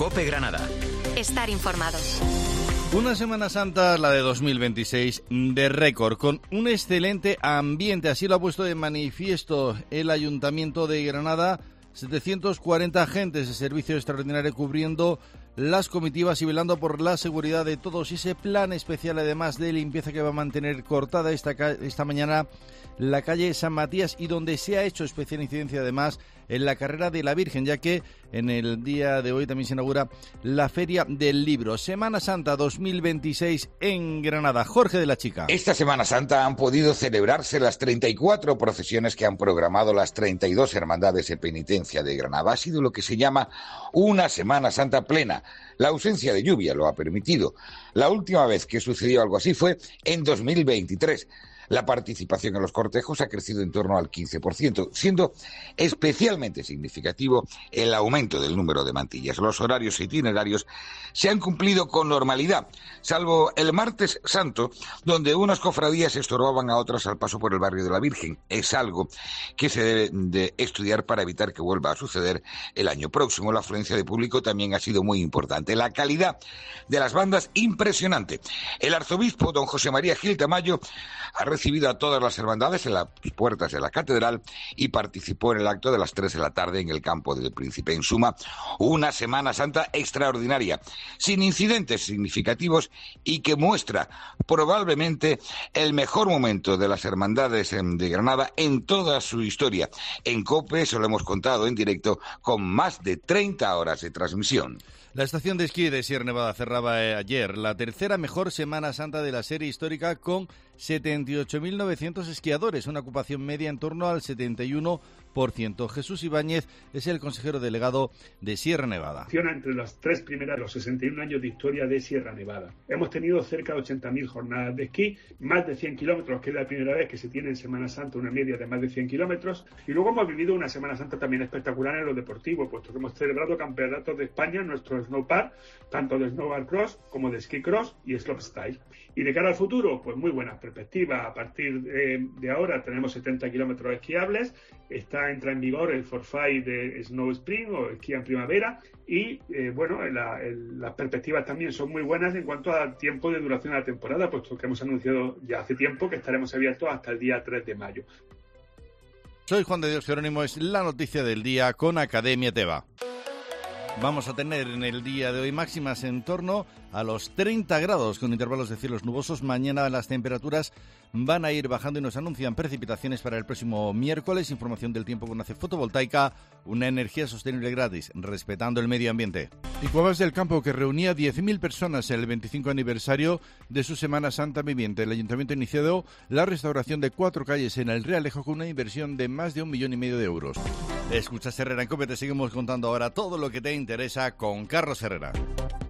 COPE Granada. Estar informado. Una Semana Santa, la de 2026, de récord, con un excelente ambiente. Así lo ha puesto de manifiesto el Ayuntamiento de Granada. 740 agentes de servicio extraordinario cubriendo las comitivas y velando por la seguridad de todos. Y ese plan especial, además de limpieza, que va a mantener cortada esta mañana la calle San Matías, y donde se ha hecho especial incidencia además en la carrera de la Virgen, ya que en el día de hoy también se inaugura la Feria del Libro. Semana Santa 2026 en Granada. Jorge de la Chica. Esta Semana Santa han podido celebrarse las 34 procesiones que han programado las 32 hermandades de penitencia de Granada. Ha sido lo que se llama una Semana Santa plena. La ausencia de lluvia lo ha permitido. La última vez que sucedió algo así fue en 2023. La participación en los cortejos ha crecido en torno al 15%, siendo especialmente significativo el aumento del número de mantillas. Los horarios e itinerarios se han cumplido con normalidad, salvo el martes santo, donde unas cofradías estorbaban a otras al paso por el barrio de la Virgen. Es algo que se debe de estudiar para evitar que vuelva a suceder el año próximo. La afluencia de público también ha sido muy importante. La calidad de las bandas, impresionante. El arzobispo don José María Gil Tamayo ha recibido a todas las hermandades en las puertas de la catedral y participó en el acto de las 3 de la tarde en el campo del Príncipe. En suma, una Semana Santa extraordinaria, sin incidentes significativos y que muestra probablemente el mejor momento de las hermandades de Granada en toda su historia. En COPE se lo hemos contado en directo con más de 30 horas de transmisión. La estación de esquí de Sierra Nevada cerraba ayer la tercera mejor Semana Santa de la serie histórica, con 78.900 esquiadores, una ocupación media en torno al 71%. Jesús Ibáñez es el consejero delegado de Sierra Nevada. Entre las tres primeras de los 61 años de historia de Sierra Nevada. Hemos tenido cerca de 80.000 jornadas de esquí, más de 100 kilómetros, que es la primera vez que se tiene en Semana Santa una media de más de 100 kilómetros. Y luego hemos vivido una Semana Santa también espectacular en lo deportivo, puesto que hemos celebrado campeonatos de España en nuestro snowpark, tanto de snowboard como de ski cross y slopestyle. Y de cara al futuro, pues muy buenas perspectivas. A partir de ahora tenemos 70 kilómetros esquiables, entra en vigor el forfait de Snow Spring o esquí en primavera y las perspectivas también son muy buenas en cuanto al tiempo de duración de la temporada, puesto que hemos anunciado ya hace tiempo que estaremos abiertos hasta el día 3 de mayo. Soy Juan de Dios Jerónimo, es la noticia del día con Academia Teva. Vamos a tener en el día de hoy máximas en torno a los 30 grados con intervalos de cielos nubosos. Mañana las temperaturas van a ir bajando y nos anuncian precipitaciones para el próximo miércoles. Información del tiempo con ACE Fotovoltaica, una energía sostenible gratis, respetando el medio ambiente. Y Cuevas del Campo, que reunía 10.000 personas en el 25 aniversario de su Semana Santa viviente. El Ayuntamiento ha iniciado la restauración de 4 calles en el Realejo con una inversión de más de 1,5 millones de euros. Escuchas Herrera en COPE, te seguimos contando ahora todo lo que te interesa con Carlos Herrera.